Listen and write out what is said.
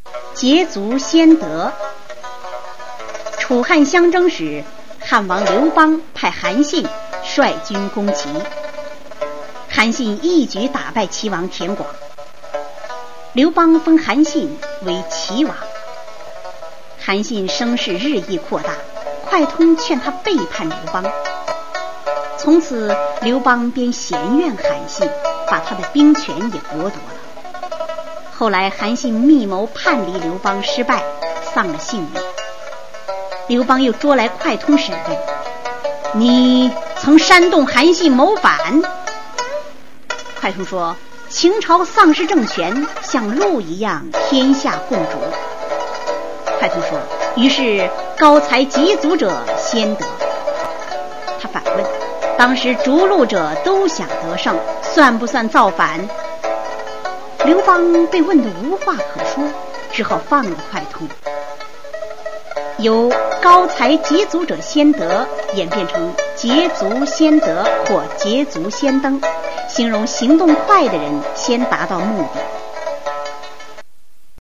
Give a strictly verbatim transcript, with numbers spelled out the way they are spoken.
捷足先得。楚汉相争时，汉王刘邦派韩信率军攻齐，韩信一举打败齐王田广，刘邦封韩信为齐王。韩信声势日益扩大，快通劝他背叛刘邦。从此刘邦便嫌怨韩信，把他的兵权也剥夺了。后来韩信密谋叛离刘邦失败，丧了性命。刘邦又捉来快通审问，你曾煽动韩信谋反？快通说，秦朝丧失政权，像鹿一样，天下共逐。快通说，于是高才极足者先得。他反问，当时逐鹿者都想得胜，算不算造反？刘邦被问得无话可说，只好放了快通。由高才极足者先得演变成捷足先得或捷足先登，形容行动快的人先达到目的。